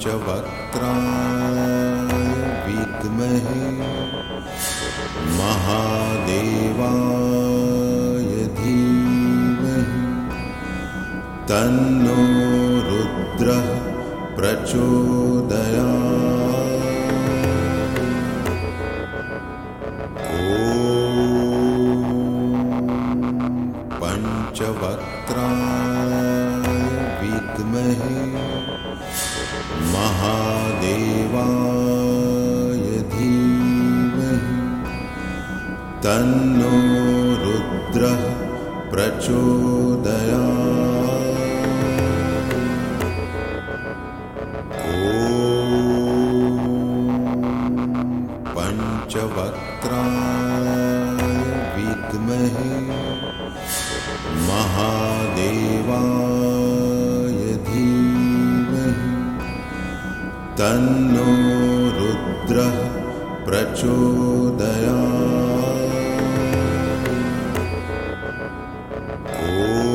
विद्महे महादेवाय धीमहि तन्नो रुद्रः प्रचोदयात्। ॐ पंचवक्त्राय विद्महे महादेवाय धीमहि तन्नो रुद्रः प्रचोदयात्। ॐ पंचवक्त्राय विद्महे महादेवाय धीमहि तन्नो रुद्रः प्रचोदयात्। ॐ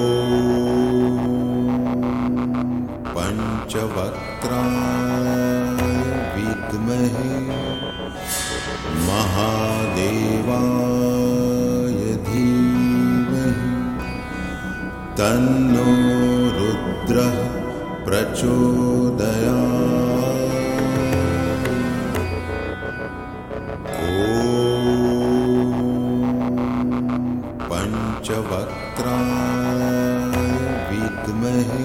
पंचवक्त्राय विद्महे महादेवाय धीमहि तन्नो रुद्रः प्रचोदयात्। ॐ पंचवक्त्राय विद्महे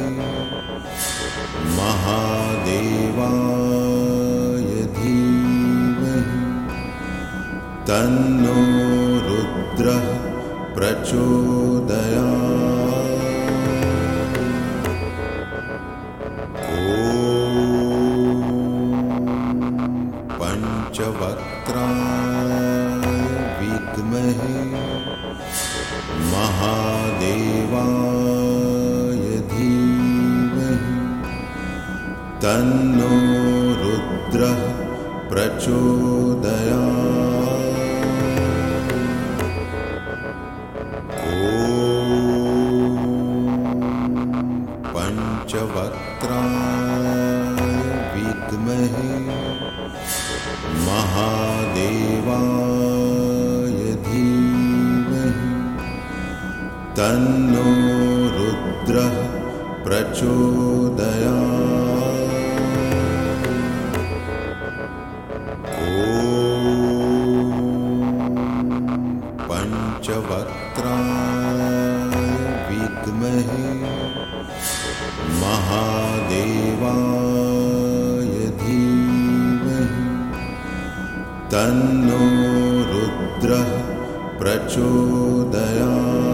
महादेवाय धीमहि तन्नो रुद्रः प्रचोदयात्। ॐ पंचवक्त्राय विद्महे महादेवाय धीमहि तन्नो रुद्रः प्रचोदयात्। ॐ पंचवक्त्राय विद्महे महादेवाय धीमहि तन्नो रुद्रः प्रचोदयात्। ॐ पंचवक्त्राय विद्महे महादेवाय धीमहि तन्नो रुद्रः प्रचोदयात्।